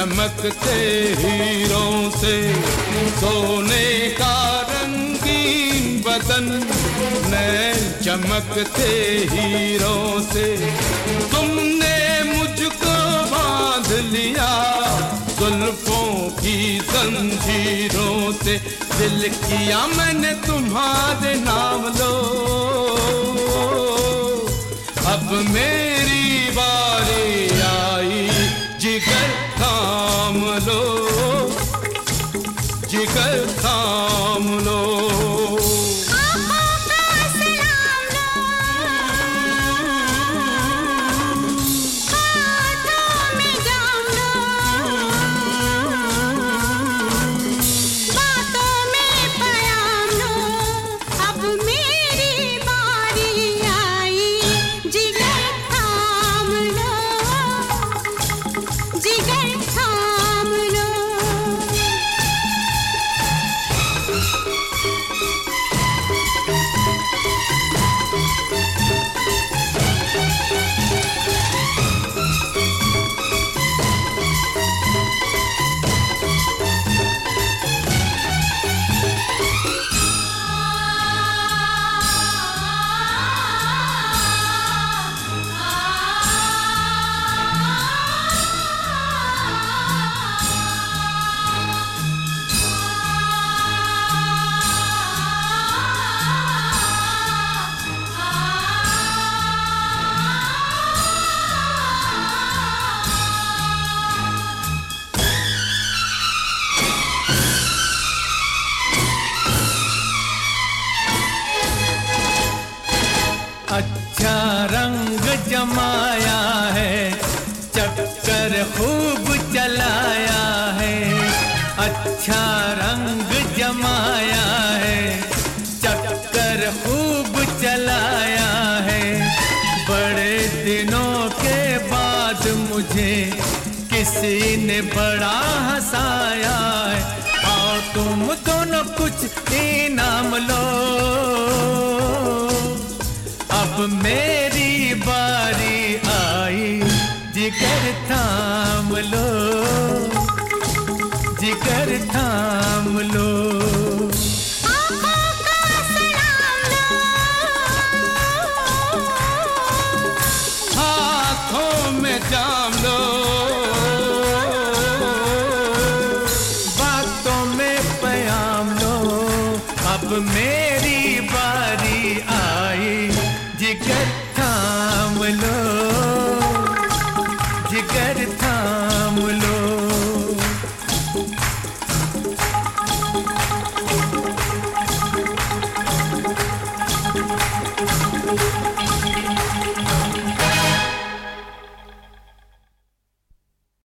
चमकते हीरों से, सोने का रंगीन बदन नैन चमकते हीरों से। तुमने मुझको बांध लिया जुल्फों की जंजीरों से, दिल किया मैंने तुम्हारे नाम लो, अब मेरी बारी आई, जिगर थाम लो, जिगर थाम लो। अच्छा रंग जमाया है, चक्कर खूब चलाया है, अच्छा रंग जमाया है, चक्कर खूब चलाया है। बड़े दिनों के बाद मुझे किसी ने बड़ा हंसाया है, और तुम दोनों कुछ इनाम लो, अब मेरी बारी आई, जिगर थाम लो, जिगर थाम लो। हाथों में जाम लो, बातों में प्याम लो, अब मेरी बारी आई, जिगर थाम लो, जिगर थाम लो।